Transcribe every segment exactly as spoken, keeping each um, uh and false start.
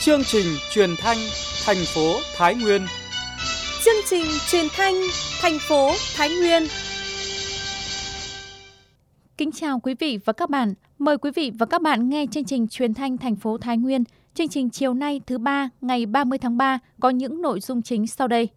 Chương trình truyền thanh thành phố Thái Nguyên. Chương trình truyền thanh thành phố Thái Nguyên. Kính chào quý vị và các bạn. Mời quý vị và các bạn nghe chương trình truyền thanh thành phố Thái Nguyên. Chương trình chiều nay thứ ba ngày ba mươi tháng ba có những nội dung chính sau đây.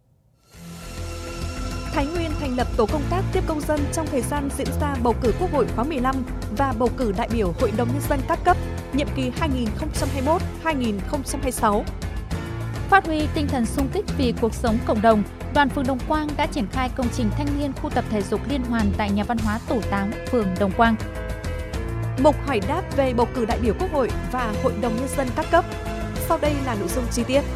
Thái Nguyên thành lập tổ công tác tiếp công dân trong thời gian diễn ra bầu cử Quốc hội khóa mười lăm và bầu cử đại biểu Hội đồng Nhân dân các cấp, nhiệm kỳ hai nghìn không trăm hai mươi mốt đến hai nghìn không trăm hai mươi sáu. Phát huy tinh thần xung kích vì cuộc sống cộng đồng, đoàn phường Đồng Quang đã triển khai công trình thanh niên khu tập thể dục liên hoàn tại nhà văn hóa Tổ Táo, phường Đồng Quang. Mục hỏi đáp về bầu cử đại biểu Quốc hội và Hội đồng Nhân dân các cấp. Sau đây là nội dung chi tiết.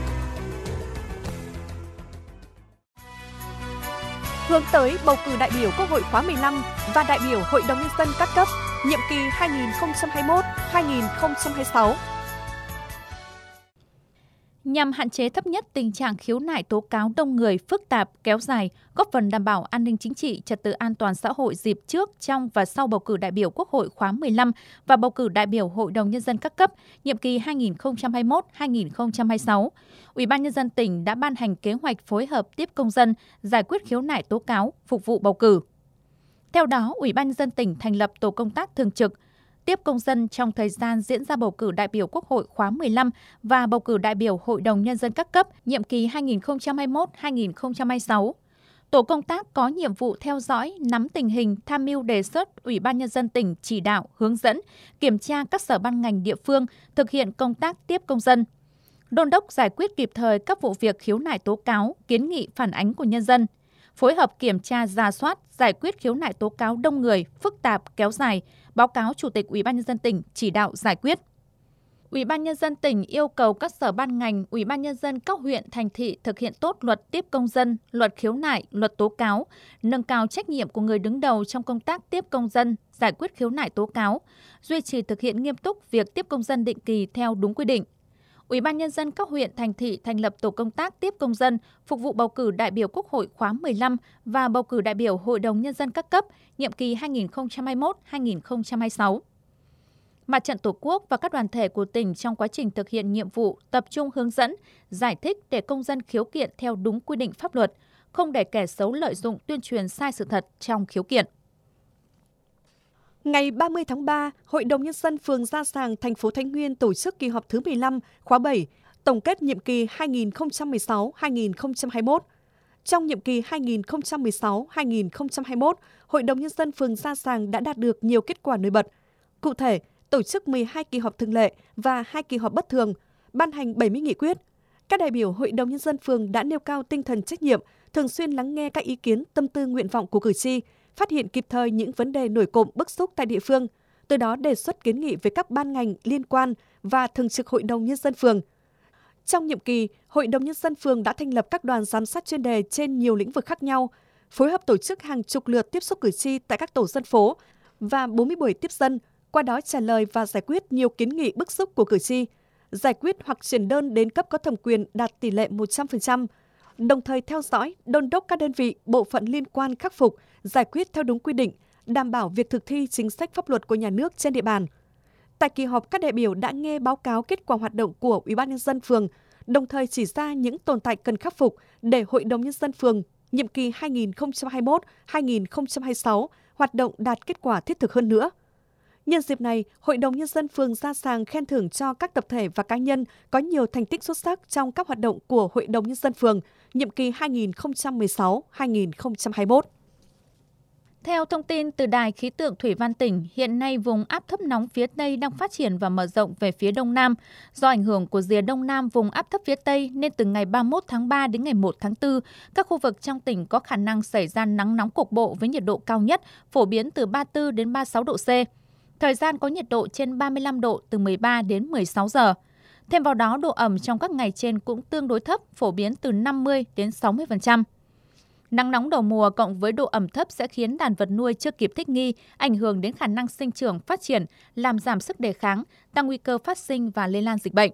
Hướng tới bầu cử đại biểu Quốc hội khóa mười lăm và đại biểu Hội đồng Nhân dân các cấp, nhiệm kỳ hai nghìn không trăm hai mươi mốt đến hai nghìn không trăm hai mươi sáu. Nhằm hạn chế thấp nhất tình trạng khiếu nại tố cáo đông người, phức tạp, kéo dài, góp phần đảm bảo an ninh chính trị, trật tự an toàn xã hội dịp trước, trong và sau bầu cử đại biểu Quốc hội khóa mười lăm và bầu cử đại biểu Hội đồng Nhân dân các cấp, nhiệm kỳ hai nghìn không trăm hai mươi mốt đến hai nghìn không trăm hai mươi sáu, Ủy ban Nhân dân tỉnh đã ban hành kế hoạch phối hợp tiếp công dân, giải quyết khiếu nại tố cáo, phục vụ bầu cử. Theo đó, Ủy ban Nhân dân tỉnh thành lập tổ công tác thường trực, tiếp công dân trong thời gian diễn ra bầu cử đại biểu Quốc hội khóa mười lăm và bầu cử đại biểu Hội đồng Nhân dân các cấp, nhiệm kỳ hai nghìn không trăm hai mươi mốt đến hai nghìn không trăm hai mươi sáu. Tổ công tác có nhiệm vụ theo dõi, nắm tình hình, tham mưu đề xuất Ủy ban Nhân dân tỉnh chỉ đạo, hướng dẫn, kiểm tra các sở ban ngành địa phương thực hiện công tác tiếp công dân, đôn đốc giải quyết kịp thời các vụ việc khiếu nại tố cáo, kiến nghị phản ánh của nhân dân, phối hợp kiểm tra rà soát, giải quyết khiếu nại tố cáo đông người, phức tạp, kéo dài, báo cáo Chủ tịch Ủy ban Nhân dân tỉnh chỉ đạo giải quyết. Ủy ban Nhân dân tỉnh yêu cầu các sở ban ngành, Ủy ban Nhân dân các huyện, thành thị thực hiện tốt luật tiếp công dân, luật khiếu nại, luật tố cáo, nâng cao trách nhiệm của người đứng đầu trong công tác tiếp công dân, giải quyết khiếu nại tố cáo, duy trì thực hiện nghiêm túc việc tiếp công dân định kỳ theo đúng quy định. Ủy ban Nhân dân các huyện, thành thị thành lập tổ công tác tiếp công dân phục vụ bầu cử đại biểu Quốc hội khóa mười lăm và bầu cử đại biểu Hội đồng Nhân dân các cấp, nhiệm kỳ hai nghìn không trăm hai mươi mốt đến hai nghìn không trăm hai mươi sáu. Mặt trận Tổ quốc và các đoàn thể của tỉnh trong quá trình thực hiện nhiệm vụ tập trung hướng dẫn, giải thích để công dân khiếu kiện theo đúng quy định pháp luật, không để kẻ xấu lợi dụng tuyên truyền sai sự thật trong khiếu kiện. Ngày ba mươi tháng ba, Hội đồng Nhân dân phường Gia Sàng, thành phố Thái Nguyên tổ chức kỳ họp thứ mười lăm, khóa bảy, tổng kết nhiệm kỳ hai nghìn không trăm mười sáu đến hai nghìn không trăm hai mươi mốt. Trong nhiệm kỳ hai nghìn không trăm mười sáu đến hai nghìn không trăm hai mươi mốt, Hội đồng Nhân dân phường Gia Sàng đã đạt được nhiều kết quả nổi bật. Cụ thể, tổ chức mười hai kỳ họp thường lệ và hai kỳ họp bất thường, ban hành bảy mươi nghị quyết. Các đại biểu Hội đồng Nhân dân phường đã nêu cao tinh thần trách nhiệm, thường xuyên lắng nghe các ý kiến, tâm tư, nguyện vọng của cử tri, phát hiện kịp thời những vấn đề nổi cộm bức xúc tại địa phương, từ đó đề xuất kiến nghị với các ban ngành liên quan và thường trực Hội đồng Nhân dân phường. Trong nhiệm kỳ, Hội đồng Nhân dân phường đã thành lập các đoàn giám sát chuyên đề trên nhiều lĩnh vực khác nhau, phối hợp tổ chức hàng chục lượt tiếp xúc cử tri tại các tổ dân phố và bốn mươi buổi tiếp dân, qua đó trả lời và giải quyết nhiều kiến nghị bức xúc của cử tri, giải quyết hoặc chuyển đơn đến cấp có thẩm quyền đạt tỷ lệ một trăm phần trăm, đồng thời theo dõi, đôn đốc các đơn vị, bộ phận liên quan khắc phục, giải quyết theo đúng quy định, đảm bảo việc thực thi chính sách pháp luật của nhà nước trên địa bàn. Tại kỳ họp, các đại biểu đã nghe báo cáo kết quả hoạt động của Ủy ban Nhân dân phường, đồng thời chỉ ra những tồn tại cần khắc phục để Hội đồng Nhân dân phường nhiệm kỳ hai nghìn không trăm hai mươi mốt đến hai nghìn không trăm hai mươi sáu hoạt động đạt kết quả thiết thực hơn nữa. Nhân dịp này, Hội đồng Nhân dân phường Gia Sàng khen thưởng cho các tập thể và cá nhân có nhiều thành tích xuất sắc trong các hoạt động của Hội đồng Nhân dân phường nhiệm kỳ hai nghìn không trăm mười sáu đến hai nghìn không trăm hai mươi mốt. Theo thông tin từ Đài khí tượng Thủy văn tỉnh, hiện nay vùng áp thấp nóng phía Tây đang phát triển và mở rộng về phía Đông Nam. Do ảnh hưởng của rìa Đông Nam vùng áp thấp phía Tây nên từ ngày ba mươi mốt tháng ba đến ngày một tháng tư, các khu vực trong tỉnh có khả năng xảy ra nắng nóng cục bộ với nhiệt độ cao nhất phổ biến từ ba mươi tư đến ba mươi sáu độ C. Thời gian có nhiệt độ trên ba mươi lăm độ từ mười ba đến mười sáu giờ. Thêm vào đó, độ ẩm trong các ngày trên cũng tương đối thấp, phổ biến từ năm mươi đến sáu mươi phần trăm. Nắng nóng đầu mùa cộng với độ ẩm thấp sẽ khiến đàn vật nuôi chưa kịp thích nghi, ảnh hưởng đến khả năng sinh trưởng, phát triển, làm giảm sức đề kháng, tăng nguy cơ phát sinh và lây lan dịch bệnh.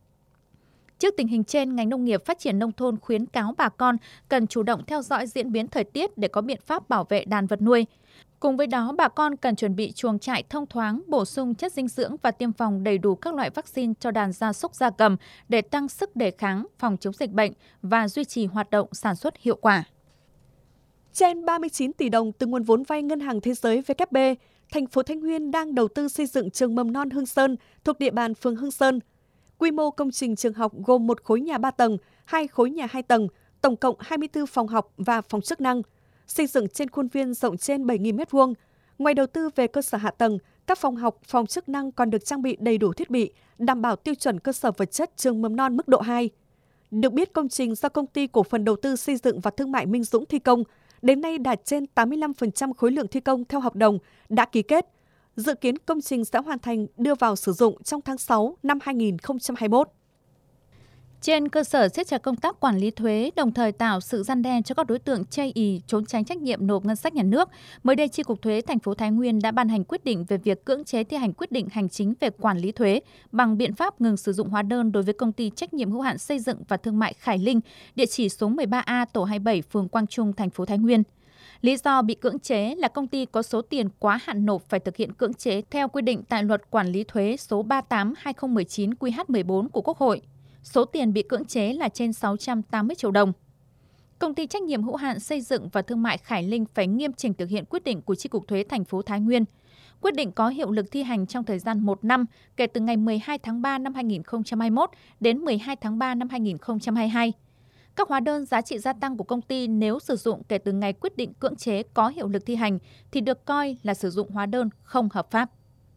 Trước tình hình trên, ngành nông nghiệp phát triển nông thôn khuyến cáo bà con cần chủ động theo dõi diễn biến thời tiết để có biện pháp bảo vệ đàn vật nuôi. Cùng với đó, bà con cần chuẩn bị chuồng trại thông thoáng, bổ sung chất dinh dưỡng và tiêm phòng đầy đủ các loại vaccine cho đàn gia súc gia cầm để tăng sức đề kháng, phòng chống dịch bệnh và duy trì hoạt động sản xuất hiệu quả. Trên ba mươi chín tỷ đồng từ nguồn vốn vay Ngân hàng Thế giới W B, thành phố Thái Nguyên đang đầu tư xây dựng trường mầm non Hương Sơn thuộc địa bàn phường Hương Sơn. Quy mô công trình trường học gồm một khối nhà ba tầng, hai khối nhà hai tầng, tổng cộng hai mươi tư phòng học và phòng chức năng, xây dựng trên khuôn viên rộng trên bảy nghìn mét vuông. Ngoài đầu tư về cơ sở hạ tầng, các phòng học, phòng chức năng còn được trang bị đầy đủ thiết bị, đảm bảo tiêu chuẩn cơ sở vật chất trường mầm non mức độ hai. Được biết, công trình do Công ty Cổ phần Đầu tư Xây dựng và Thương mại Minh Dũng thi công, đến nay đạt trên tám mươi lăm phần trăm khối lượng thi công theo hợp đồng đã ký kết. Dự kiến công trình sẽ hoàn thành đưa vào sử dụng trong tháng sáu năm hai nghìn không trăm hai mươi mốt. Trên cơ sở siết chặt công tác quản lý thuế, đồng thời tạo sự răn đe cho các đối tượng chây ỳ, trốn tránh trách nhiệm nộp ngân sách nhà nước, mới đây Chi cục Thuế thành phố Thái Nguyên đã ban hành quyết định về việc cưỡng chế thi hành quyết định hành chính về quản lý thuế bằng biện pháp ngừng sử dụng hóa đơn đối với công ty trách nhiệm hữu hạn xây dựng và thương mại Khải Linh, địa chỉ số mười ba A tổ hai mươi bảy, phường Quang Trung, thành phố Thái Nguyên. Lý do bị cưỡng chế là công ty có số tiền quá hạn nộp phải thực hiện cưỡng chế theo quy định tại Luật Quản lý thuế số ba mươi tám trên hai nghìn không trăm mười chín Q H mười bốn của Quốc hội. Số tiền bị cưỡng chế là trên sáu trăm tám mươi triệu đồng. Công ty trách nhiệm hữu hạn xây dựng và thương mại Khải Linh phải nghiêm chỉnh thực hiện quyết định của Chi cục Thuế thành phố Thái Nguyên. Quyết định có hiệu lực thi hành trong thời gian một năm kể từ ngày mười hai tháng ba năm hai nghìn không trăm hai mươi mốt đến mười hai tháng ba năm hai nghìn không trăm hai mươi hai. Các hóa đơn giá trị gia tăng của công ty nếu sử dụng kể từ ngày quyết định cưỡng chế có hiệu lực thi hành thì được coi là sử dụng hóa đơn không hợp pháp.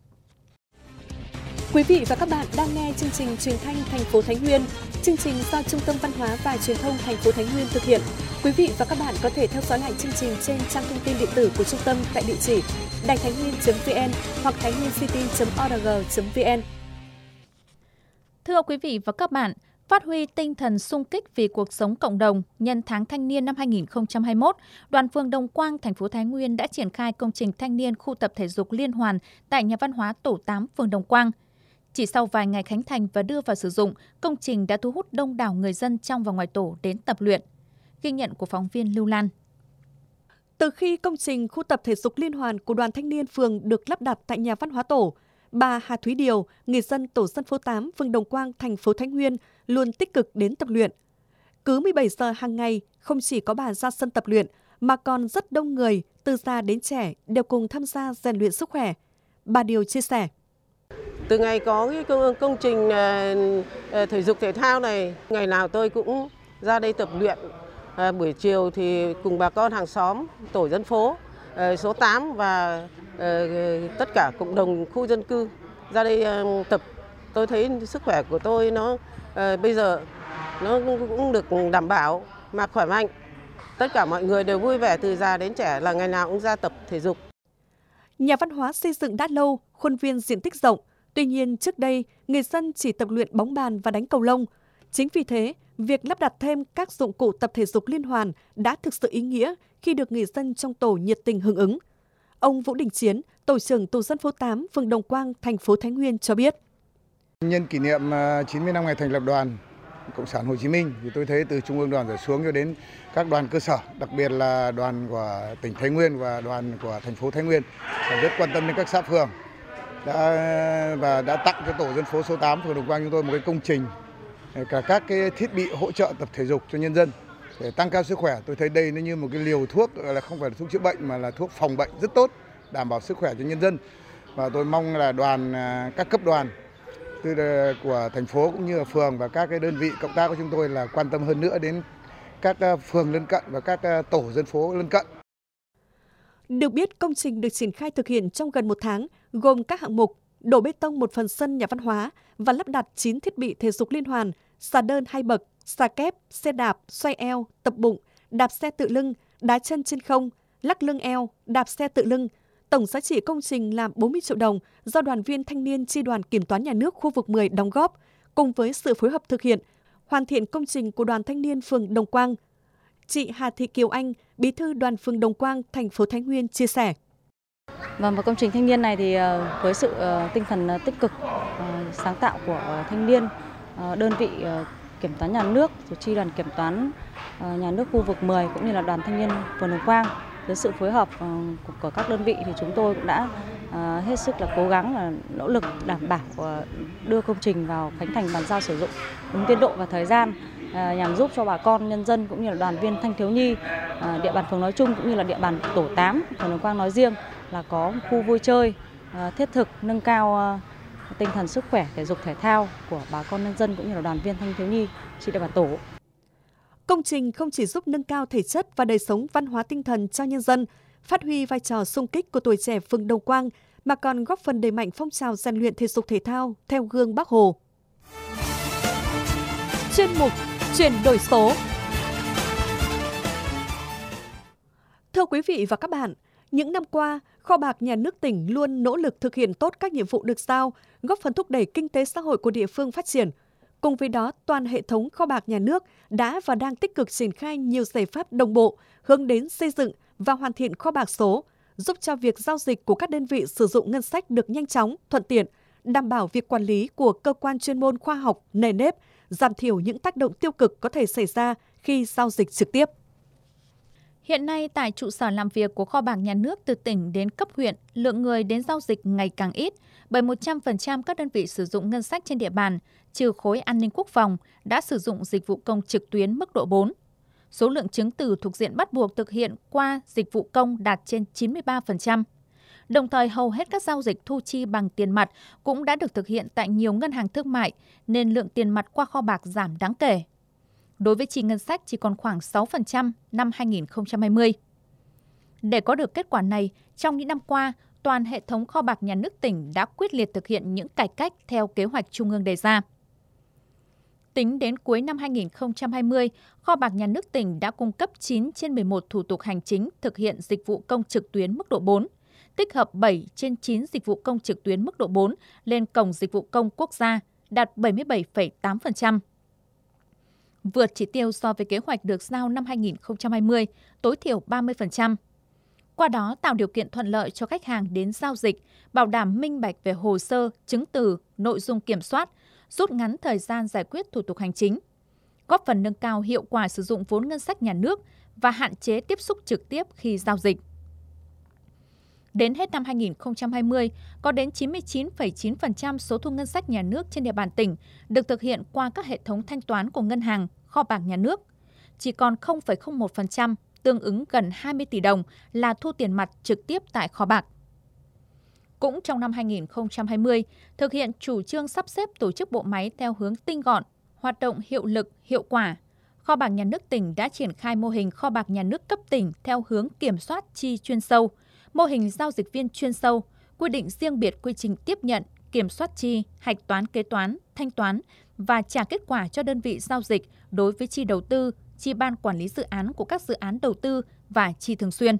Quý vị và các bạn đang nghe chương trình Truyền thanh thành phố Thái Nguyên. Chương trình do Trung tâm Văn hóa và Truyền thông thành phố Thái Nguyên thực hiện. Quý vị và các bạn có thể theo dõi lại chương trình trên trang thông tin điện tử của trung tâm tại địa chỉ đài thái nguyên chấm vn hoặc thái nguyên city chấm org chấm vn. Thưa quý vị và các bạn, phát huy tinh thần xung kích vì cuộc sống cộng đồng nhân tháng thanh niên năm hai nghìn không trăm hai mươi mốt, Đoàn phường Đồng Quang, thành phố Thái Nguyên đã triển khai công trình thanh niên khu tập thể dục liên hoàn tại nhà văn hóa tổ tám phường Đồng Quang. Chỉ sau vài ngày khánh thành và đưa vào sử dụng, công trình đã thu hút đông đảo người dân trong và ngoài tổ đến tập luyện. Ghi nhận của phóng viên Lưu Lan. Từ khi công trình khu tập thể dục liên hoàn của Đoàn thanh niên phường được lắp đặt tại nhà văn hóa tổ, bà Hà Thúy Điều, người dân tổ dân phố tám, phường Đồng Quang, thành phố Thái Nguyên luôn tích cực đến tập luyện. Cứ mười bảy giờ hàng ngày, không chỉ có bà ra sân tập luyện, mà còn rất đông người, từ già đến trẻ, đều cùng tham gia rèn luyện sức khỏe. Bà Điều chia sẻ. Từ ngày có cái công, công trình thể dục thể thao này, ngày nào tôi cũng ra đây tập luyện. À, buổi chiều thì cùng bà con hàng xóm, tổ dân phố số tám và à, tất cả cộng đồng khu dân cư ra đây à, tập. Tôi thấy sức khỏe của tôi nó à, bây giờ nó cũng được đảm bảo mà khỏe mạnh. Tất cả mọi người đều vui vẻ từ già đến trẻ là ngày nào cũng ra tập thể dục. Nhà văn hóa xây dựng đã lâu, khuôn viên diện tích rộng. Tuy nhiên, trước đây, người dân chỉ tập luyện bóng bàn và đánh cầu lông. Chính vì thế, việc lắp đặt thêm các dụng cụ tập thể dục liên hoàn đã thực sự ý nghĩa khi được người dân trong tổ nhiệt tình hưởng ứng. Ông Vũ Đình Chiến, tổ trưởng tổ dân phố tám, phường Đồng Quang, thành phố Thái Nguyên cho biết. Nhân kỷ niệm chín mươi năm ngày thành lập Đoàn Cộng sản Hồ Chí Minh, thì tôi thấy từ Trung ương Đoàn trở xuống cho đến các đoàn cơ sở, đặc biệt là đoàn của tỉnh Thái Nguyên và đoàn của thành phố Thái Nguyên, rất quan tâm đến các xã phường. Đã và đã tặng cho tổ dân phố số tám phường Đồng Quang chúng tôi một cái công trình cả các cái thiết bị hỗ trợ tập thể dục cho nhân dân để tăng cao sức khỏe. Tôi thấy đây nó như một cái liều thuốc, là không phải là thuốc chữa bệnh mà là thuốc phòng bệnh rất tốt, đảm bảo sức khỏe cho nhân dân. Và tôi mong là đoàn các cấp đoàn từ của thành phố cũng như là phường và các cái đơn vị cộng tác của chúng tôi là quan tâm hơn nữa đến các phường lân cận và các tổ dân phố lân cận. Được biết, công trình được triển khai thực hiện trong gần một tháng, gồm các hạng mục đổ bê tông một phần sân nhà văn hóa và lắp đặt chín thiết bị thể dục liên hoàn, xà đơn hai bậc, xà kép, xe đạp, xoay eo, tập bụng, đạp xe tự lưng, đá chân trên không, lắc lưng eo, đạp xe tự lưng. Tổng giá trị công trình là bốn mươi triệu đồng do đoàn viên thanh niên chi đoàn kiểm toán nhà nước khu vực mười đóng góp, cùng với sự phối hợp thực hiện, hoàn thiện công trình của đoàn thanh niên phường Đồng Quang. Chị Hà Thị Kiều Anh, bí thư đoàn phường Đồng Quang, thành phố Thái Nguyên chia sẻ. Và một công trình thanh niên này thì với sự tinh thần tích cực, sáng tạo của thanh niên, đơn vị kiểm toán nhà nước, rồi chi đoàn kiểm toán nhà nước khu vực mười cũng như là đoàn thanh niên phường Đồng Quang dưới sự phối hợp của các đơn vị thì chúng tôi cũng đã hết sức là cố gắng và nỗ lực đảm bảo đưa công trình vào khánh thành bàn giao sử dụng đúng tiến độ và thời gian, nhằm giúp cho bà con nhân dân cũng như là đoàn viên thanh thiếu nhi địa bàn phường nói chung cũng như là địa bàn tổ tám phường Đồng Quang nói riêng là có một khu vui chơi thiết thực, nâng cao tinh thần sức khỏe thể dục thể thao của bà con nhân dân cũng như là đoàn viên thanh thiếu nhi trên địa bàn tổ. Công trình không chỉ giúp nâng cao thể chất và đời sống văn hóa tinh thần cho nhân dân, phát huy vai trò xung kích của tuổi trẻ phường Đồng Quang, mà còn góp phần đẩy mạnh phong trào rèn luyện thể dục thể thao theo gương Bác Hồ. Chuyên mục Chuyển đổi số. Thưa quý vị và các bạn, những năm qua, Kho bạc Nhà nước tỉnh luôn nỗ lực thực hiện tốt các nhiệm vụ được giao, góp phần thúc đẩy kinh tế xã hội của địa phương phát triển. Cùng với đó, toàn hệ thống Kho bạc Nhà nước đã và đang tích cực triển khai nhiều giải pháp đồng bộ, hướng đến xây dựng và hoàn thiện kho bạc số, giúp cho việc giao dịch của các đơn vị sử dụng ngân sách được nhanh chóng, thuận tiện, đảm bảo việc quản lý của cơ quan chuyên môn khoa học, nề nếp, giảm thiểu những tác động tiêu cực có thể xảy ra khi giao dịch trực tiếp. Hiện nay, tại trụ sở làm việc của Kho bạc Nhà nước từ tỉnh đến cấp huyện, lượng người đến giao dịch ngày càng ít, bởi một trăm phần trăm các đơn vị sử dụng ngân sách trên địa bàn, trừ khối an ninh quốc phòng, đã sử dụng dịch vụ công trực tuyến mức độ bốn. Số lượng chứng từ thuộc diện bắt buộc thực hiện qua dịch vụ công đạt trên chín mươi ba phần trăm. Đồng thời, hầu hết các giao dịch thu chi bằng tiền mặt cũng đã được thực hiện tại nhiều ngân hàng thương mại, nên lượng tiền mặt qua kho bạc giảm đáng kể. Đối với chi ngân sách chỉ còn khoảng sáu phần trăm năm hai nghìn không trăm hai mươi. Để có được kết quả này, trong những năm qua, toàn hệ thống Kho bạc Nhà nước tỉnh đã quyết liệt thực hiện những cải cách theo kế hoạch Trung ương đề ra. Tính đến cuối năm hai nghìn không trăm hai mươi, Kho bạc Nhà nước tỉnh đã cung cấp chín trên mười một thủ tục hành chính thực hiện dịch vụ công trực tuyến mức độ bốn, tích hợp bảy trên chín dịch vụ công trực tuyến mức độ bốn lên Cổng Dịch vụ Công Quốc gia, đạt bảy mươi bảy phẩy tám phần trăm. Vượt chỉ tiêu so với kế hoạch được giao năm hai nghìn không trăm hai mươi, tối thiểu ba mươi phần trăm. Qua đó tạo điều kiện thuận lợi cho khách hàng đến giao dịch, bảo đảm minh bạch về hồ sơ, chứng từ, nội dung kiểm soát, rút ngắn thời gian giải quyết thủ tục hành chính, góp phần nâng cao hiệu quả sử dụng vốn ngân sách nhà nước và hạn chế tiếp xúc trực tiếp khi giao dịch. Đến hết năm hai nghìn không trăm hai mươi, có đến chín mươi chín phẩy chín phần trăm số thu ngân sách nhà nước trên địa bàn tỉnh được thực hiện qua các hệ thống thanh toán của ngân hàng, kho bạc nhà nước. Chỉ còn không phẩy không một phần trăm, tương ứng gần hai mươi tỷ đồng là thu tiền mặt trực tiếp tại kho bạc. Cũng trong năm hai nghìn không trăm hai mươi, thực hiện chủ trương sắp xếp tổ chức bộ máy theo hướng tinh gọn, hoạt động hiệu lực, hiệu quả, Kho bạc Nhà nước tỉnh đã triển khai mô hình Kho bạc Nhà nước cấp tỉnh theo hướng kiểm soát chi chuyên sâu, mô hình giao dịch viên chuyên sâu, quy định riêng biệt quy trình tiếp nhận, kiểm soát chi, hạch toán kế toán, thanh toán và trả kết quả cho đơn vị giao dịch đối với chi đầu tư, chi ban quản lý dự án của các dự án đầu tư và chi thường xuyên.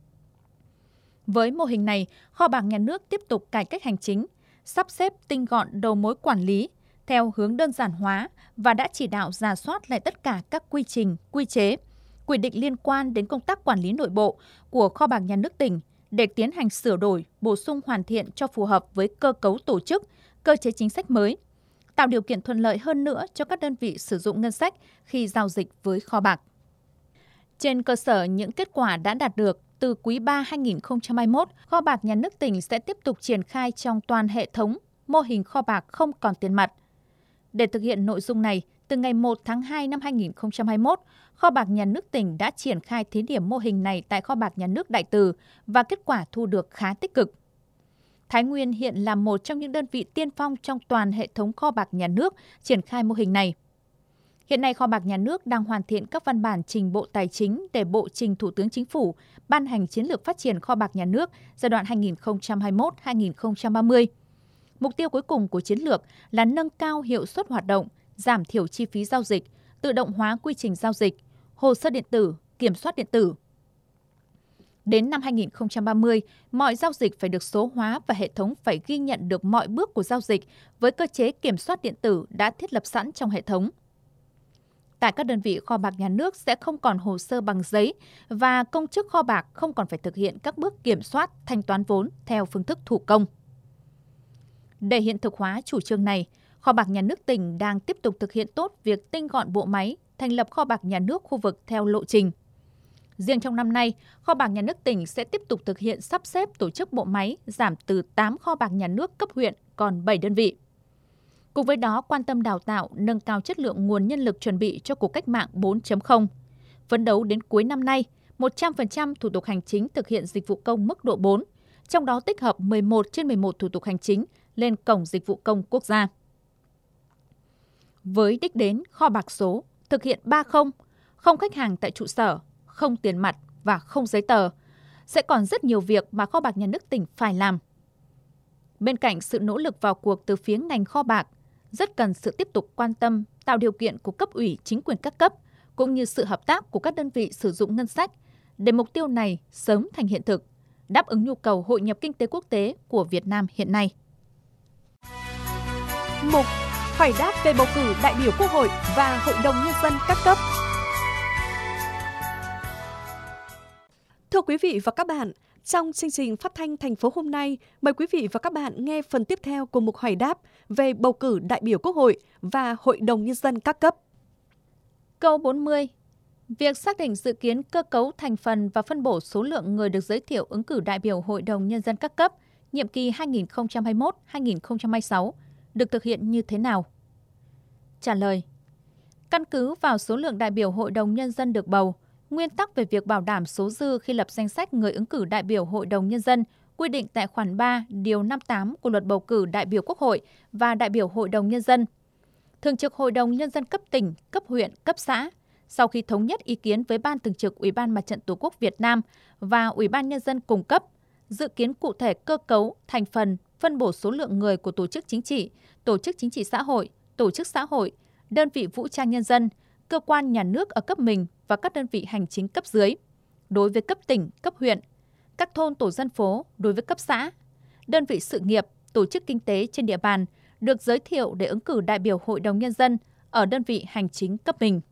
Với mô hình này, Kho bạc Nhà nước tiếp tục cải cách hành chính, sắp xếp tinh gọn đầu mối quản lý theo hướng đơn giản hóa và đã chỉ đạo rà soát lại tất cả các quy trình, quy chế, quy định liên quan đến công tác quản lý nội bộ của Kho bạc Nhà nước tỉnh để tiến hành sửa đổi, bổ sung hoàn thiện cho phù hợp với cơ cấu tổ chức, cơ chế chính sách mới, tạo điều kiện thuận lợi hơn nữa cho các đơn vị sử dụng ngân sách khi giao dịch với kho bạc. Trên cơ sở những kết quả đã đạt được, từ quý ba hai nghìn không trăm hai mươi mốt, Kho bạc Nhà nước tỉnh sẽ tiếp tục triển khai trong toàn hệ thống mô hình kho bạc không còn tiền mặt. Để thực hiện nội dung này, từ ngày một tháng hai năm hai nghìn không trăm hai mươi mốt, Kho bạc Nhà nước tỉnh đã triển khai thí điểm mô hình này tại Kho bạc Nhà nước Đại Từ và kết quả thu được khá tích cực. Thái Nguyên hiện là một trong những đơn vị tiên phong trong toàn hệ thống Kho bạc Nhà nước triển khai mô hình này. Hiện nay, Kho bạc Nhà nước đang hoàn thiện các văn bản trình Bộ Tài chính để Bộ trình Thủ tướng Chính phủ ban hành chiến lược phát triển Kho bạc Nhà nước giai đoạn hai nghìn không trăm hai mươi mốt đến hai nghìn không trăm ba mươi. Mục tiêu cuối cùng của chiến lược là nâng cao hiệu suất hoạt động, giảm thiểu chi phí giao dịch, tự động hóa quy trình giao dịch, hồ sơ điện tử, kiểm soát điện tử. Đến năm hai nghìn không trăm ba mươi, mọi giao dịch phải được số hóa và hệ thống phải ghi nhận được mọi bước của giao dịch với cơ chế kiểm soát điện tử đã thiết lập sẵn trong hệ thống. Tại các đơn vị kho bạc nhà nước sẽ không còn hồ sơ bằng giấy và công chức kho bạc không còn phải thực hiện các bước kiểm soát, thanh toán vốn theo phương thức thủ công. Để hiện thực hóa chủ trương này, Kho bạc Nhà nước tỉnh đang tiếp tục thực hiện tốt việc tinh gọn bộ máy, thành lập Kho bạc Nhà nước khu vực theo lộ trình. Riêng trong năm nay, Kho bạc Nhà nước tỉnh sẽ tiếp tục thực hiện sắp xếp tổ chức bộ máy, giảm từ tám kho bạc nhà nước cấp huyện còn bảy đơn vị. Cùng với đó, quan tâm đào tạo, nâng cao chất lượng nguồn nhân lực chuẩn bị cho cuộc cách mạng bốn chấm không. Phấn đấu đến cuối năm nay, một trăm phần trăm thủ tục hành chính thực hiện dịch vụ công mức độ bốn, trong đó tích hợp mười một trên mười một thủ tục hành chính lên Cổng Dịch vụ Công Quốc gia. Với đích đến kho bạc số, thực hiện ba không, không khách hàng tại trụ sở, không tiền mặt và không giấy tờ, sẽ còn rất nhiều việc mà Kho bạc Nhà nước tỉnh phải làm. Bên cạnh sự nỗ lực vào cuộc từ phía ngành kho bạc, rất cần sự tiếp tục quan tâm, tạo điều kiện của cấp ủy chính quyền các cấp, cũng như sự hợp tác của các đơn vị sử dụng ngân sách, để mục tiêu này sớm thành hiện thực, đáp ứng nhu cầu hội nhập kinh tế quốc tế của Việt Nam hiện nay. Mục Hỏi đáp về bầu cử đại biểu Quốc hội và Hội đồng Nhân dân các cấp. Thưa quý vị và các bạn, trong chương trình phát thanh thành phố hôm nay, mời quý vị và các bạn nghe phần tiếp theo của mục hỏi đáp về bầu cử đại biểu Quốc hội và Hội đồng Nhân dân các cấp. Câu bốn mươi. Việc xác định dự kiến cơ cấu thành phần và phân bổ số lượng người được giới thiệu ứng cử đại biểu Hội đồng Nhân dân các cấp, nhiệm kỳ hai nghìn không trăm hai mươi mốt đến hai nghìn không trăm hai mươi sáu, được thực hiện như thế nào? Trả lời. Căn cứ vào số lượng đại biểu Hội đồng Nhân dân được bầu, nguyên tắc về việc bảo đảm số dư khi lập danh sách người ứng cử đại biểu Hội đồng Nhân dân quy định tại khoản ba, điều năm mươi tám của Luật bầu cử đại biểu Quốc hội và đại biểu Hội đồng Nhân dân. Thường trực Hội đồng Nhân dân cấp tỉnh, cấp huyện, cấp xã, sau khi thống nhất ý kiến với Ban Thường trực Ủy ban Mặt trận Tổ quốc Việt Nam và Ủy ban Nhân dân cung cấp, dự kiến cụ thể cơ cấu, thành phần, phân bổ số lượng người của tổ chức chính trị, tổ chức chính trị xã hội, tổ chức xã hội, đơn vị vũ trang nhân dân, cơ quan nhà nước ở cấp mình và các đơn vị hành chính cấp dưới, đối với cấp tỉnh, cấp huyện, các thôn tổ dân phố đối với cấp xã, đơn vị sự nghiệp, tổ chức kinh tế trên địa bàn được giới thiệu để ứng cử đại biểu Hội đồng Nhân dân ở đơn vị hành chính cấp mình.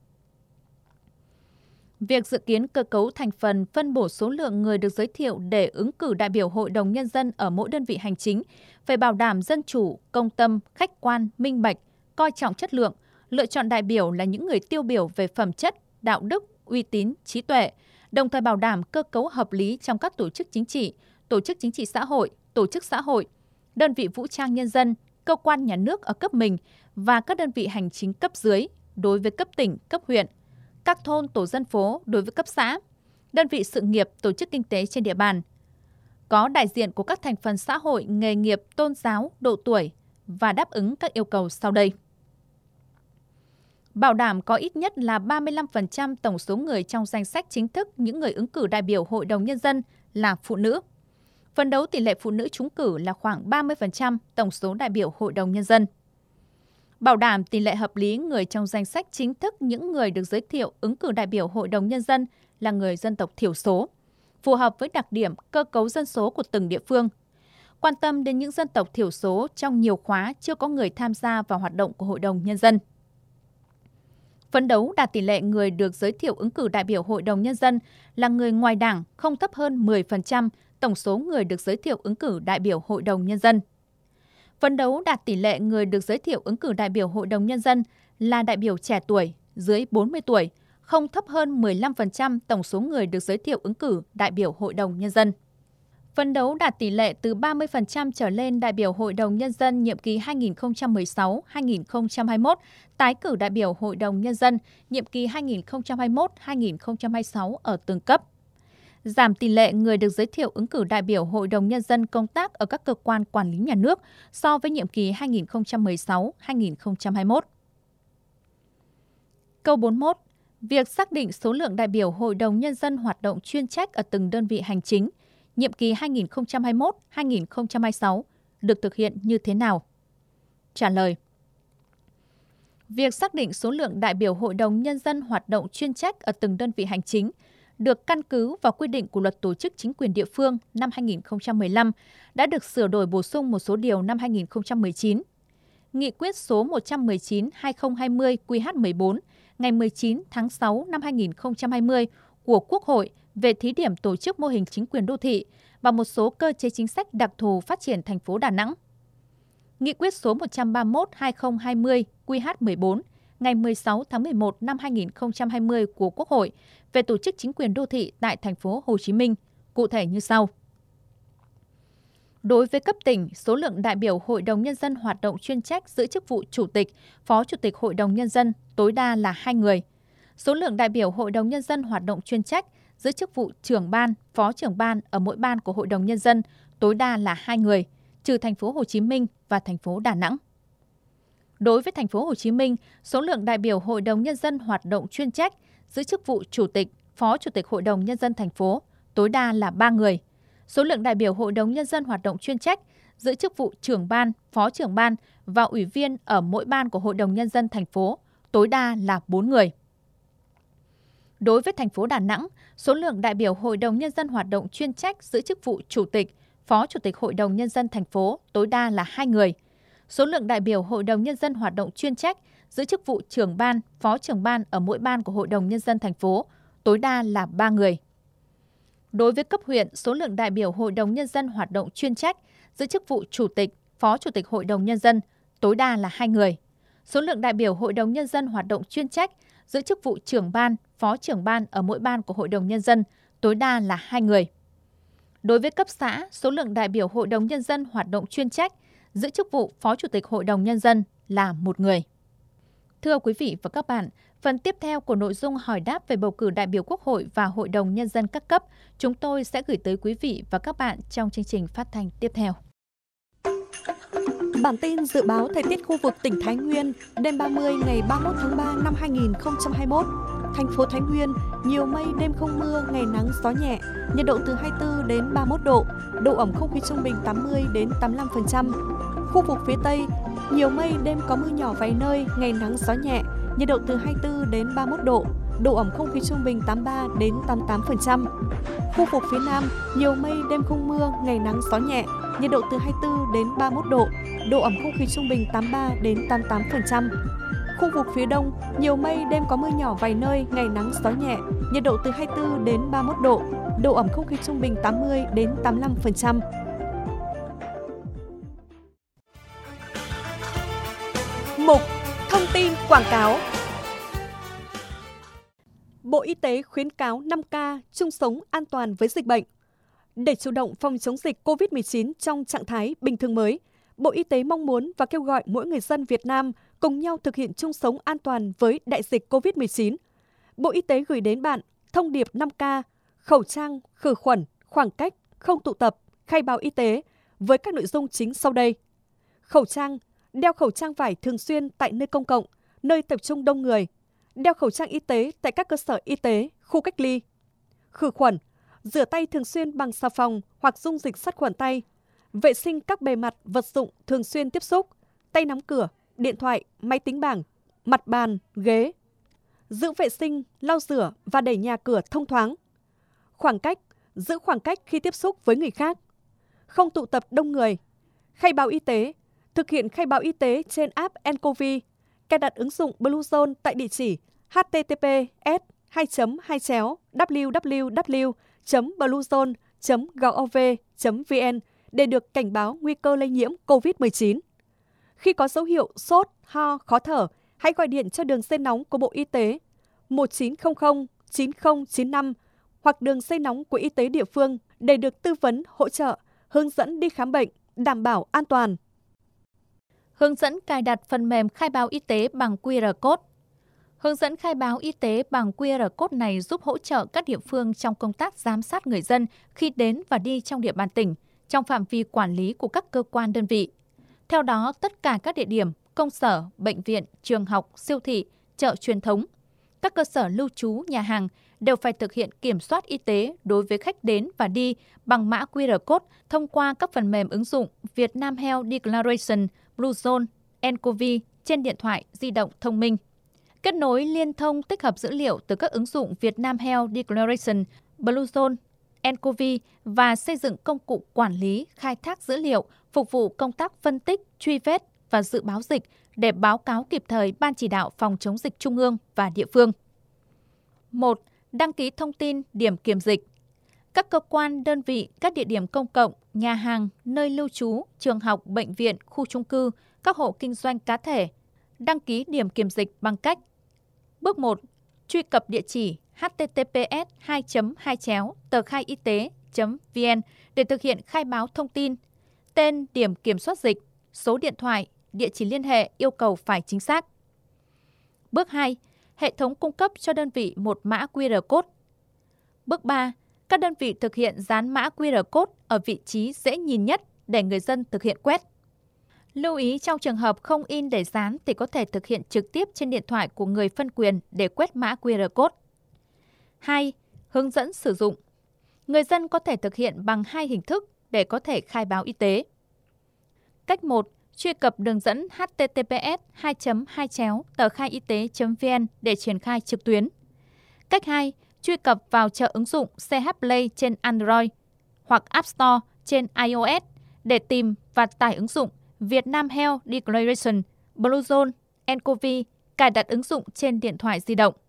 Việc dự kiến cơ cấu thành phần phân bổ số lượng người được giới thiệu để ứng cử đại biểu Hội đồng Nhân dân ở mỗi đơn vị hành chính phải bảo đảm dân chủ, công tâm, khách quan, minh bạch, coi trọng chất lượng, lựa chọn đại biểu là những người tiêu biểu về phẩm chất, đạo đức, uy tín, trí tuệ, đồng thời bảo đảm cơ cấu hợp lý trong các tổ chức chính trị, tổ chức chính trị xã hội, tổ chức xã hội, đơn vị vũ trang nhân dân, cơ quan nhà nước ở cấp mình và các đơn vị hành chính cấp dưới đối với cấp tỉnh, cấp huyện, các thôn tổ dân phố đối với cấp xã, đơn vị sự nghiệp, tổ chức kinh tế trên địa bàn. Có đại diện của các thành phần xã hội, nghề nghiệp, tôn giáo, độ tuổi và đáp ứng các yêu cầu sau đây. Bảo đảm có ít nhất là ba mươi lăm phần trăm tổng số người trong danh sách chính thức những người ứng cử đại biểu Hội đồng Nhân dân là phụ nữ. Phấn đấu tỷ lệ phụ nữ trúng cử là khoảng ba mươi phần trăm tổng số đại biểu Hội đồng Nhân dân. Bảo đảm tỷ lệ hợp lý người trong danh sách chính thức những người được giới thiệu ứng cử đại biểu Hội đồng Nhân dân là người dân tộc thiểu số, phù hợp với đặc điểm cơ cấu dân số của từng địa phương. Quan tâm đến những dân tộc thiểu số trong nhiều khóa chưa có người tham gia vào hoạt động của Hội đồng Nhân dân. Phấn đấu đạt tỷ lệ người được giới thiệu ứng cử đại biểu Hội đồng Nhân dân là người ngoài đảng không thấp hơn mười phần trăm tổng số người được giới thiệu ứng cử đại biểu Hội đồng Nhân dân. Phấn đấu đạt tỷ lệ người được giới thiệu ứng cử đại biểu Hội đồng Nhân dân là đại biểu trẻ tuổi, dưới bốn mươi tuổi, không thấp hơn mười lăm phần trăm tổng số người được giới thiệu ứng cử đại biểu Hội đồng Nhân dân. Phấn đấu đạt tỷ lệ từ ba mươi phần trăm trở lên đại biểu Hội đồng Nhân dân nhiệm kỳ hai nghìn không trăm mười sáu đến hai nghìn không trăm hai mươi mốt, tái cử đại biểu Hội đồng Nhân dân nhiệm kỳ hai nghìn không trăm hai mươi mốt đến hai nghìn không trăm hai mươi sáu ở từng cấp. Giảm tỷ lệ người được giới thiệu ứng cử đại biểu Hội đồng Nhân dân công tác ở các cơ quan quản lý nhà nước so với nhiệm kỳ hai nghìn không trăm mười sáu đến hai nghìn không trăm hai mươi mốt. Câu bốn mươi mốt. Việc xác định số lượng đại biểu Hội đồng Nhân dân hoạt động chuyên trách ở từng đơn vị hành chính, nhiệm kỳ hai nghìn không trăm hai mươi mốt đến hai nghìn không trăm hai mươi sáu được thực hiện như thế nào? Trả lời. Việc xác định số lượng đại biểu Hội đồng Nhân dân hoạt động chuyên trách ở từng đơn vị hành chính được căn cứ vào quy định của Luật Tổ chức Chính quyền Địa phương năm hai nghìn không trăm mười lăm đã được sửa đổi bổ sung một số điều năm hai nghìn không trăm mười chín. Nghị quyết số một trăm mười chín trên hai nghìn không trăm hai mươi Q H mười bốn ngày mười chín tháng sáu năm hai nghìn không trăm hai mươi của Quốc hội về thí điểm tổ chức mô hình chính quyền đô thị và một số cơ chế chính sách đặc thù phát triển thành phố Đà Nẵng. Nghị quyết số một trăm ba mươi mốt trên hai nghìn không trăm hai mươi Q H mười bốn ngày mười sáu tháng mười một năm hai nghìn không trăm hai mươi của Quốc hội về tổ chức chính quyền đô thị tại thành phố Hồ Chí Minh, cụ thể như sau. Đối với cấp tỉnh, số lượng đại biểu Hội đồng Nhân dân hoạt động chuyên trách giữ chức vụ Chủ tịch, Phó Chủ tịch Hội đồng Nhân dân tối đa là hai người. Số lượng đại biểu Hội đồng Nhân dân hoạt động chuyên trách giữ chức vụ trưởng ban, phó trưởng ban ở mỗi ban của Hội đồng Nhân dân tối đa là hai người, trừ thành phố Hồ Chí Minh và thành phố Đà Nẵng. Đối với thành phố Hồ Chí Minh, số lượng đại biểu Hội đồng Nhân dân hoạt động chuyên trách giữ chức vụ Chủ tịch, Phó Chủ tịch Hội đồng Nhân dân thành phố tối đa là ba người. Số lượng đại biểu Hội đồng Nhân dân hoạt động chuyên trách giữ chức vụ trưởng ban, phó trưởng ban và ủy viên ở mỗi ban của Hội đồng Nhân dân thành phố tối đa là bốn người. Đối với thành phố Đà Nẵng, số lượng đại biểu Hội đồng Nhân dân hoạt động chuyên trách giữ chức vụ Chủ tịch, Phó Chủ tịch Hội đồng Nhân dân thành phố tối đa là hai người. Số lượng đại biểu Hội đồng Nhân dân hoạt động chuyên trách giữ chức vụ trưởng ban, phó trưởng ban ở mỗi ban của Hội đồng Nhân dân thành phố tối đa là ba người. Đối với cấp huyện, số lượng đại biểu Hội đồng Nhân dân hoạt động chuyên trách giữ chức vụ Chủ tịch, Phó Chủ tịch Hội đồng Nhân dân tối đa là hai người. Số lượng đại biểu Hội đồng Nhân dân hoạt động chuyên trách giữ chức vụ trưởng ban, phó trưởng ban ở mỗi ban của Hội đồng Nhân dân tối đa là hai người. Đối với cấp xã, số lượng đại biểu Hội đồng Nhân dân hoạt động chuyên trách giữ chức vụ Phó Chủ tịch Hội đồng Nhân dân là một người. Thưa quý vị và các bạn, phần tiếp theo của nội dung hỏi đáp về bầu cử đại biểu Quốc hội và Hội đồng Nhân dân các cấp, chúng tôi sẽ gửi tới quý vị và các bạn trong chương trình phát thanh tiếp theo. Bản tin dự báo thời tiết khu vực tỉnh Thái Nguyên đêm ba mươi ngày ba mươi mốt tháng ba năm hai nghìn không trăm hai mươi mốt. Thành phố Thái Nguyên, nhiều mây, đêm không mưa, ngày nắng, gió nhẹ, nhiệt độ từ hai mươi tư đến ba mươi mốt độ, độ ẩm không khí trung bình tám mươi đến tám mươi lăm phần trăm. Khu vực phía Tây, nhiều mây, đêm có mưa nhỏ vài nơi, ngày nắng, gió nhẹ, nhiệt độ từ hai mươi tư đến ba mươi mốt độ, độ ẩm không khí trung bình tám mươi ba đến tám mươi tám phần trăm. Khu vực phía Nam, nhiều mây, đêm không mưa, ngày nắng, gió nhẹ, nhiệt độ từ hai mươi tư đến ba mươi mốt độ, độ ẩm không khí trung bình tám mươi ba đến tám mươi tám phần trăm. Khu vực phía Đông, nhiều mây, đêm có mưa nhỏ vài nơi, ngày nắng, gió nhẹ, nhiệt độ từ hai mươi tư đến ba mươi mốt độ, độ ẩm không khí trung bình tám mươi đến tám mươi lăm phần trăm. Mục Thông tin quảng cáo. Bộ Y tế khuyến cáo năm K chung sống an toàn với dịch bệnh. Để chủ động phòng chống dịch cô vít mười chín trong trạng thái bình thường mới, Bộ Y tế mong muốn và kêu gọi mỗi người dân Việt Nam cùng nhau thực hiện chung sống an toàn với đại dịch cô vít mười chín. Bộ Y tế gửi đến bạn thông điệp năm K, khẩu trang, khử khuẩn, khoảng cách, không tụ tập, khai báo y tế với các nội dung chính sau đây. Khẩu trang, đeo khẩu trang vải thường xuyên tại nơi công cộng, nơi tập trung đông người. Đeo khẩu trang y tế tại các cơ sở y tế, khu cách ly. Khử khuẩn, rửa tay thường xuyên bằng xà phòng hoặc dung dịch sát khuẩn tay. Vệ sinh các bề mặt, vật dụng thường xuyên tiếp xúc, tay nắm cửa, điện thoại, máy tính bảng, mặt bàn, ghế. Giữ vệ sinh, lau rửa và đẩy nhà cửa thông thoáng. Khoảng cách, giữ khoảng cách khi tiếp xúc với người khác. Không tụ tập đông người. Khai báo y tế, thực hiện khai báo y tế trên app nCoV. Cài đặt ứng dụng Bluezone tại địa chỉ h t t p s hai chấm hai chéo w w w chấm bluezone chấm gov chấm v n để được cảnh báo nguy cơ lây nhiễm cô vít mười chín. Khi có dấu hiệu sốt, ho, khó thở, hãy gọi điện cho đường dây nóng của Bộ Y tế một chín không không chín không chín năm hoặc đường dây nóng của y tế địa phương để được tư vấn, hỗ trợ, hướng dẫn đi khám bệnh, đảm bảo an toàn. Hướng dẫn cài đặt phần mềm khai báo y tế bằng quy rờ code. Hướng dẫn khai báo y tế bằng quy rờ code này giúp hỗ trợ các địa phương trong công tác giám sát người dân khi đến và đi trong địa bàn tỉnh, trong phạm vi quản lý của các cơ quan đơn vị. Theo đó, tất cả các địa điểm, công sở, bệnh viện, trường học, siêu thị, chợ truyền thống, các cơ sở lưu trú, nhà hàng đều phải thực hiện kiểm soát y tế đối với khách đến và đi bằng mã quy rờ code thông qua các phần mềm ứng dụng Vietnam Health Declaration, Bluezone, nCoV trên điện thoại di động thông minh. Kết nối liên thông tích hợp dữ liệu từ các ứng dụng Vietnam Health Declaration, Bluezone, nCoV và xây dựng công cụ quản lý, khai thác dữ liệu, phục vụ công tác phân tích, truy vết và dự báo dịch để báo cáo kịp thời Ban Chỉ đạo phòng chống dịch trung ương và địa phương. một. Đăng ký thông tin điểm kiểm dịch. Các cơ quan, đơn vị, các địa điểm công cộng, nhà hàng, nơi lưu trú, trường học, bệnh viện, khu chung cư, các hộ kinh doanh cá thể Đăng ký điểm kiểm dịch bằng cách: Bước một. Truy cập địa chỉ h t t p s hai chấm hai chéo tờ khai y tế chấm v n để thực hiện khai báo thông tin, tên điểm kiểm soát dịch, số điện thoại, địa chỉ liên hệ yêu cầu phải chính xác. Bước hai. Hệ thống cung cấp cho đơn vị một mã quy rờ code. Bước ba. Các đơn vị thực hiện dán mã quy rờ code ở vị trí dễ nhìn nhất để người dân thực hiện quét. Lưu ý trong trường hợp không in để dán thì có thể thực hiện trực tiếp trên điện thoại của người phân quyền để quét mã quy rờ code. hai. Hướng dẫn sử dụng. Người dân có thể thực hiện bằng hai hình thức để có thể khai báo y tế. Cách một. Truy cập đường dẫn h t t p s hai chấm hai chéo tờ khai y tế chấm v n để triển khai trực tuyến. Cách hai. Truy cập vào chợ ứng dụng xê hát Play trên Android hoặc App Store trên iOS để tìm và tải ứng dụng Vietnam Health Declaration, Bluezone, nCoV, cài đặt ứng dụng trên điện thoại di động.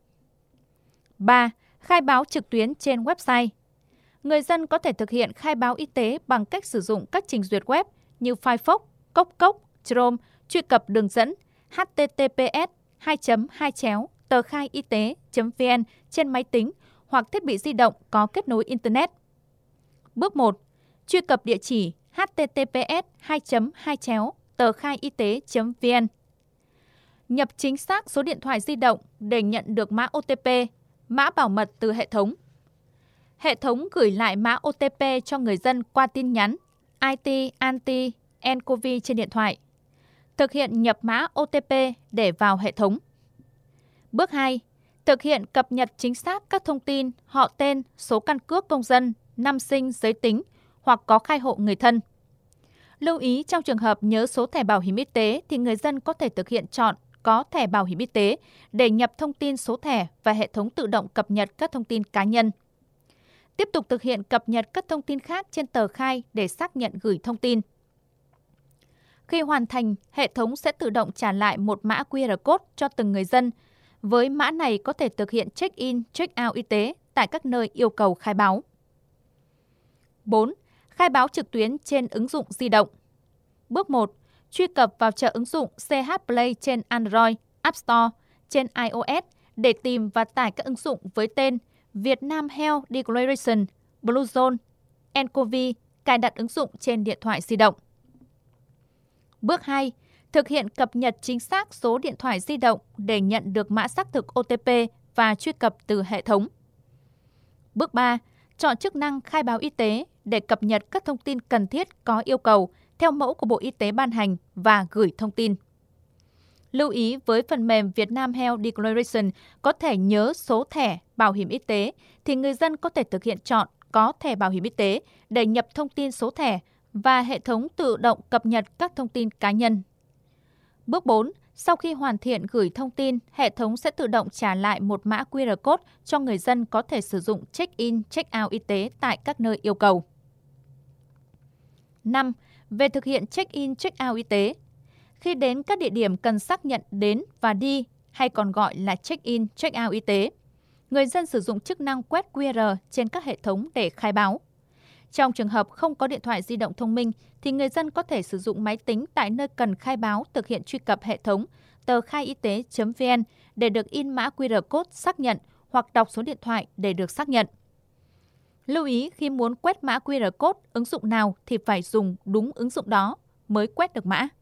ba. Khai báo trực tuyến trên website. Người dân có thể thực hiện khai báo y tế bằng cách sử dụng các trình duyệt web như Firefox, Cốc Cốc, Chrome, truy cập đường dẫn h t t p s hai chấm hai chéo tờ khai y tế chấm v n trên máy tính hoặc thiết bị di động có kết nối Internet. Bước một. Truy cập địa chỉ h t t p s hai chấm hai chéo tờ khai y tế chấm v n. Nhập chính xác số điện thoại di động để nhận được mã o t p, mã bảo mật từ hệ thống. Hệ thống gửi lại mã o t p cho người dân qua tin nhắn i tê anti nCoV trên điện thoại. Thực hiện nhập mã o t p để vào hệ thống. Bước hai. Thực hiện cập nhật chính xác các thông tin họ tên, số căn cước công dân, năm sinh, giới tính hoặc có khai hộ người thân. Lưu ý trong trường hợp nhớ số thẻ bảo hiểm y tế thì người dân có thể thực hiện chọn có thẻ bảo hiểm y tế để nhập thông tin số thẻ và hệ thống tự động cập nhật các thông tin cá nhân. Tiếp tục thực hiện cập nhật các thông tin khác trên tờ khai để xác nhận gửi thông tin. Khi hoàn thành, hệ thống sẽ tự động trả lại một mã quy rờ code cho từng người dân. Với mã này có thể thực hiện check-in, check-out y tế tại các nơi yêu cầu khai báo. bốn. Khai báo trực tuyến trên ứng dụng di động. Bước một. Truy cập vào chợ ứng dụng xê hát Play trên Android, App Store, trên iOS để tìm và tải các ứng dụng với tên Vietnam Health Declaration, Bluezone, nCoV, cài đặt ứng dụng trên điện thoại di động. Bước hai. Thực hiện cập nhật chính xác số điện thoại di động để nhận được mã xác thực o tê pê và truy cập từ hệ thống. Bước ba. Chọn chức năng khai báo y tế để cập nhật các thông tin cần thiết có yêu cầu theo mẫu của Bộ Y tế ban hành và gửi thông tin. Lưu ý với phần mềm Vietnam Health Declaration có thể nhớ số thẻ bảo hiểm y tế thì người dân có thể thực hiện chọn có thẻ bảo hiểm y tế để nhập thông tin số thẻ và hệ thống tự động cập nhật các thông tin cá nhân. Bước bốn. Sau khi hoàn thiện gửi thông tin, hệ thống sẽ tự động trả lại một mã quy rờ code cho người dân có thể sử dụng check-in, check-out y tế tại các nơi yêu cầu. năm. Về thực hiện check-in, check-out y tế. Khi đến các địa điểm cần xác nhận đến và đi, hay còn gọi là check-in, check-out y tế, người dân sử dụng chức năng quét quy rờ trên các hệ thống để khai báo. Trong trường hợp không có điện thoại di động thông minh, thì người dân có thể sử dụng máy tính tại nơi cần khai báo thực hiện truy cập hệ thống tờ khai y tế chấm v n để được in mã quy rờ code xác nhận hoặc đọc số điện thoại để được xác nhận. Lưu ý khi muốn quét mã quy rờ code ứng dụng nào thì phải dùng đúng ứng dụng đó mới quét được mã.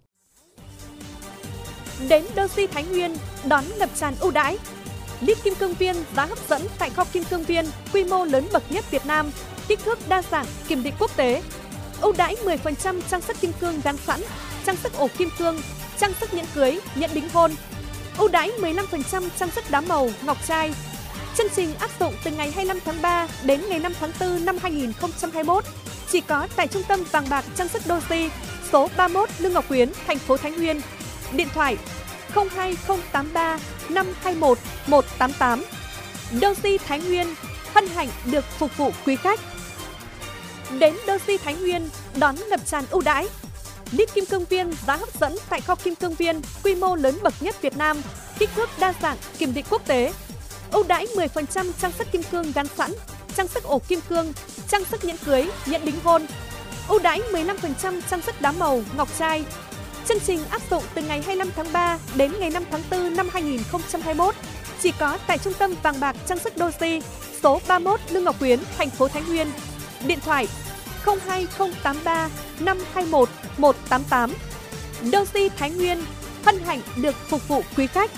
Đến Doji Thái Nguyên đón ngập tràn ưu đãi. Lít kim cương viên giá hấp dẫn tại kho kim cương viên quy mô lớn bậc nhất Việt Nam, kích thước đa dạng, kiểm định quốc tế. Ưu đãi mười phần trăm trang sức kim cương gắn sẵn, trang sức ổ kim cương, trang sức nhẫn cưới, nhẫn đính hôn. Ưu đãi mười lăm phần trăm trang sức đá màu, ngọc trai. Chương trình áp dụng từ ngày hai mươi lăm tháng ba đến ngày năm tháng tư năm hai nghìn không trăm hai mươi mốt. Chỉ có tại Trung tâm Vàng bạc Trang sức Doji, số ba mươi mốt Lương Ngọc Quyến, thành phố Thái Nguyên. Điện thoại không hai không tám ba năm hai một một tám tám. Doji Thái Nguyên hân hạnh được phục vụ quý khách. Đến Doji Thái Nguyên đón ngập tràn ưu đãi. Lít kim cương viên giá hấp dẫn tại kho kim cương viên quy mô lớn bậc nhất Việt Nam, kích thước đa dạng, kiểm định quốc tế. Ưu đãi mười phần trăm trang sức kim cương gắn sẵn, trang sức ổ kim cương, trang sức nhẫn cưới, nhẫn đính hôn. Ưu đãi mười lăm phần trăm trang sức đá màu, ngọc trai. Chương trình áp dụng từ ngày hai mươi lăm tháng ba đến ngày năm tháng tư năm hai nghìn không trăm hai mươi mốt. Chỉ có tại Trung tâm Vàng bạc Trang sức Doji, số ba mươi mốt Lương Ngọc Quyến, thành phố Thái Nguyên. Điện thoại không hai không tám ba năm hai một một tám tám. Doji Thái Nguyên hân hạnh được phục vụ quý khách.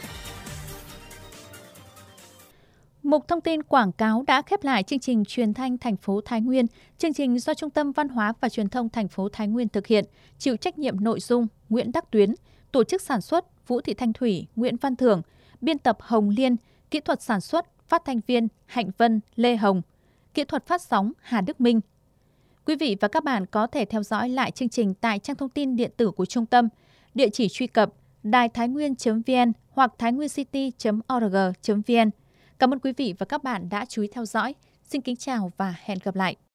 Mục thông tin quảng cáo đã khép lại chương trình truyền thanh thành phố Thái Nguyên. Chương trình do Trung tâm Văn hóa và Truyền thông thành phố Thái Nguyên thực hiện, chịu trách nhiệm nội dung Nguyễn Đắc Tuyến, tổ chức sản xuất Vũ Thị Thanh Thủy, Nguyễn Văn Thưởng, biên tập Hồng Liên, kỹ thuật sản xuất phát thanh viên Hạnh Vân, Lê Hồng, kỹ thuật phát sóng Hà Đức Minh. Quý vị và các bạn có thể theo dõi lại chương trình tại trang thông tin điện tử của trung tâm, địa chỉ truy cập đài thái nguyên chấm vn hoặc thái nguyên city chấm org chấm vn. Cảm ơn quý vị và các bạn đã chú ý theo dõi. Xin kính chào và hẹn gặp lại.